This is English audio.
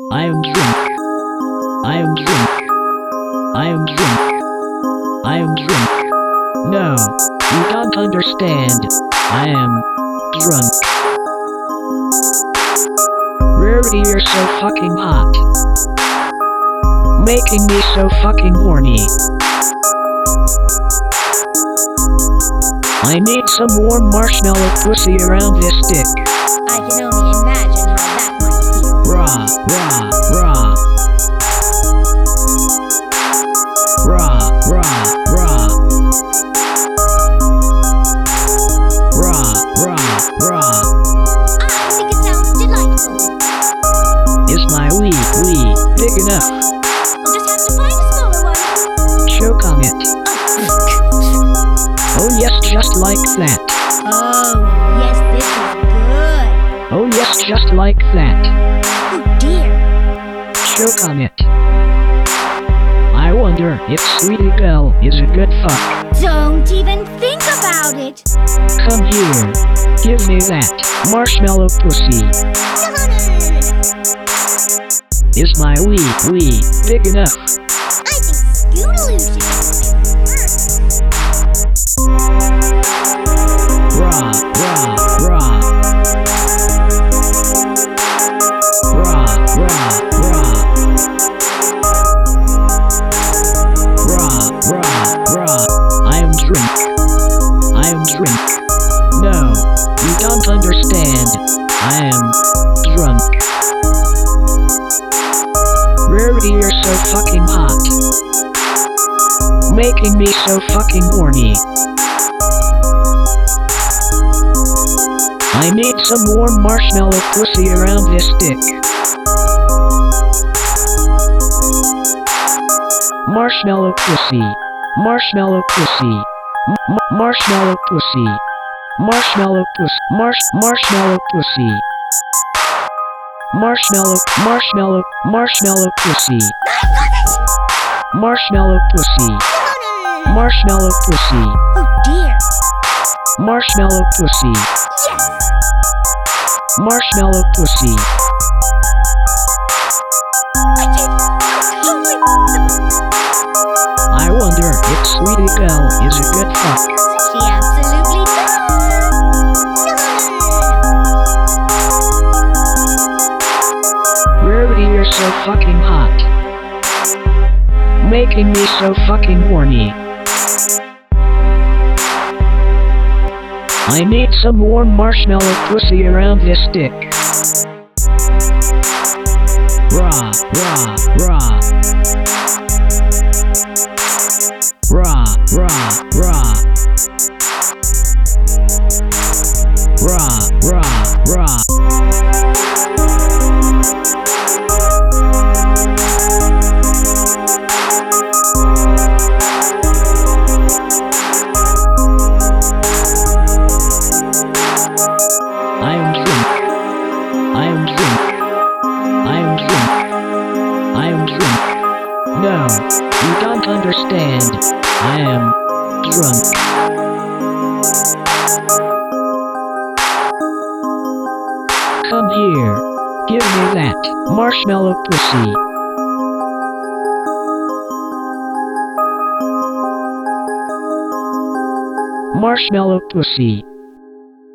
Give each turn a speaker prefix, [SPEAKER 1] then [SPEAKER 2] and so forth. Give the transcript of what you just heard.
[SPEAKER 1] I am drunk. I am drunk. I am drunk. I am drunk. No, you don't understand. I am drunk. Rarity, you're so fucking hot. Making me so fucking horny. I need some warm marshmallow pussy around this dick.
[SPEAKER 2] I can only imagine how that might feel.
[SPEAKER 1] Rah, rah, rah. Rah, rah, rah. Rah, rah, rah.
[SPEAKER 2] I think it sounds delightful.
[SPEAKER 1] Is my wee big enough?
[SPEAKER 2] I'll just have to find a smaller one.
[SPEAKER 1] Choke on it. Oh yes, just like that.
[SPEAKER 2] Oh, yes, this is good.
[SPEAKER 1] Oh yes, just like that.
[SPEAKER 2] Oh dear.
[SPEAKER 1] Choke on it. I wonder if Sweetie Belle is a good fuck.
[SPEAKER 2] Don't even think about it.
[SPEAKER 1] Come here. Give me that marshmallow pussy.
[SPEAKER 2] No.
[SPEAKER 1] Is my wee big enough?
[SPEAKER 2] I think Scootaloo should just first.
[SPEAKER 1] Rah, rah, rah. Rah, rah, rah. Rah, rah, rah. I am drunk. I am drunk. No, you don't understand. I am drunk. Rarity, you're so fucking hot. Making me so fucking horny. I need some warm marshmallow pussy around this dick. Marshmallow pussy. Marshmallow pussy. Marshmallow pussy. Marshmallow pussy. Marshmallow pussy. Marshmallow pussy. Marshmallow pussy. Marshmallow pussy.
[SPEAKER 2] Oh dear.
[SPEAKER 1] Marshmallow pussy.
[SPEAKER 2] Yes.
[SPEAKER 1] Marshmallow pussy. I wonder if Sweetie Belle is a good fuck.
[SPEAKER 2] She absolutely does.
[SPEAKER 1] Rarity, you're so fucking hot. Making me so fucking horny. I need some warm marshmallow pussy around this dick. Rah, rah, rah. Rah, rah, rah. Rah, rah, rah. I am drunk. I am drunk. I am drunk. I am drunk. No, you don't understand. I am drunk. Come here. Give me that marshmallow pussy. Marshmallow pussy.